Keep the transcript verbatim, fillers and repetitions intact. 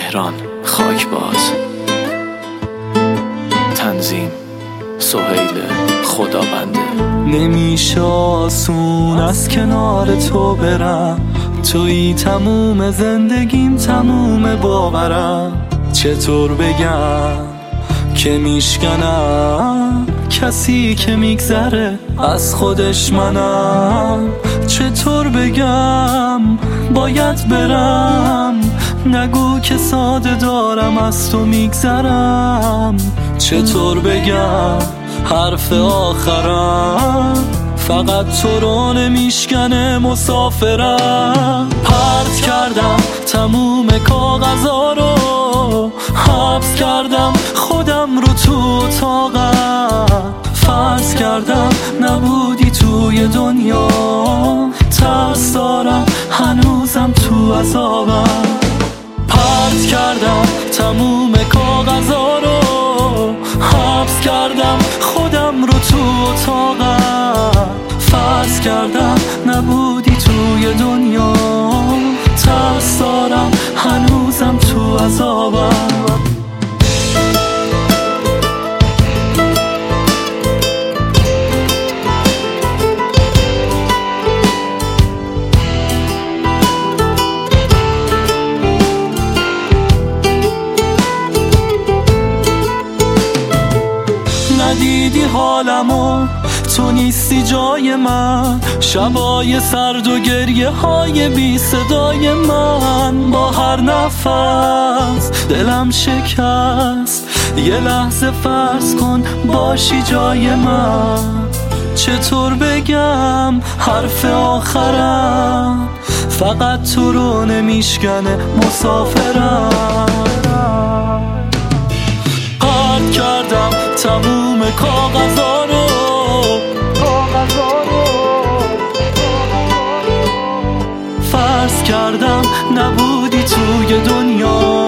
مهران خاک باز. تنظیم سهیل خدابنده. نمیشه آسون از کنار تو برم، توی تموم زندگیم تموم باورم. چطور بگم که میشکنم کسی که میگذره از خودش منم. چطور بگم باید برم، نگو که ساده دارم از تو میگذرم. چطور بگم حرف آخرم فقط تو رو نمیشکنه مسافرم. پرت کردم تموم کاغذا رو، حبس کردم خودم رو تو اتاقم. فرض کردم نبودی توی دنیا، ترس دارم هنوزم تو عذابم. پرت کردم تموم کاغذا رو، حبس کردم خودم رو تو اتاقم. فرض کردم نبودی توی دنیا، ترس دارم هنوزم تو عذابم. ندیدی حالمو، تو نیستی جای من. شبای سرد و گریه های بی صدای من، با هر نفس دلم شکست. یه لحظه فرض کن باشی جای من. چطور بگم حرف آخرم فقط تو رو نمیشکنه مسافرم. پرت کردم تموم کاغذا رو، فرض کردم نبودی توی دنیا،